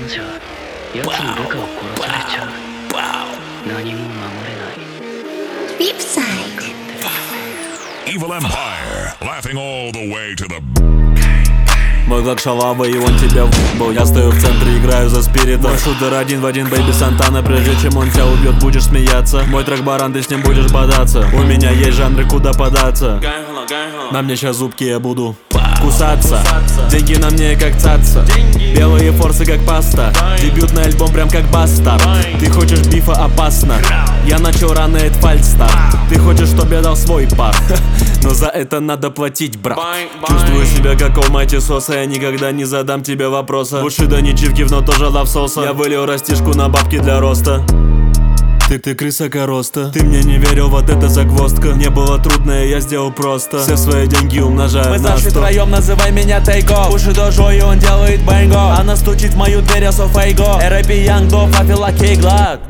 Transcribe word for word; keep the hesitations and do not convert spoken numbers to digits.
じゃ奴の部下を殺されちゃう。何も守れない。 Flipside Evil Empire, laughing all the way to the... Мой глаг шалавый, и он тебя в***был. Я стою в центре, играю за спирита. Мой шутер один в один, бэйби Сантана. Прежде чем он тебя убьет, будешь смеяться. Мой трек баран, ты с ним будешь бодаться. У меня есть жанры, куда податься. На мне сейчас зубки, я буду кусаться. Деньги на мне как цаца. Белые форсы как паста. Дебютный альбом прям как бастард. Ты хочешь бифа, опасно. Я начал рано, это фальстарт. Ты хочешь, чтоб я дал свой пар, но за это надо платить, брат. Чувствую себя как Almighty Соса. Я никогда не задам тебе вопроса. Бушида не чивкив, но тоже лавсоса. Я вылил растишку на бабки для роста. Ты, ты крыса короста. Ты мне не верил, вот это загвоздка. Не было трудно, я сделал просто. Все свои деньги умножаю. Мы на зашли втроем, называй меня Тейко. Бушидо Жо, и он делает бэнго. Она стучит в мою дверь, я софейго. эр эй пи Young Dog, I feel like a Glock.